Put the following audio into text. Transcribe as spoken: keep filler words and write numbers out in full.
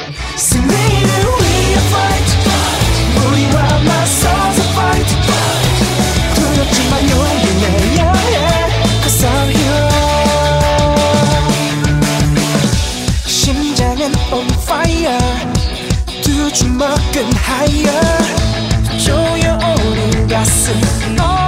승리를 위해 fight 우리와 맞서서 fight 두렵지만 용기 내야 해 Cause I'm here 심장은 on fire 두 주먹은 higher 조여오는 가슴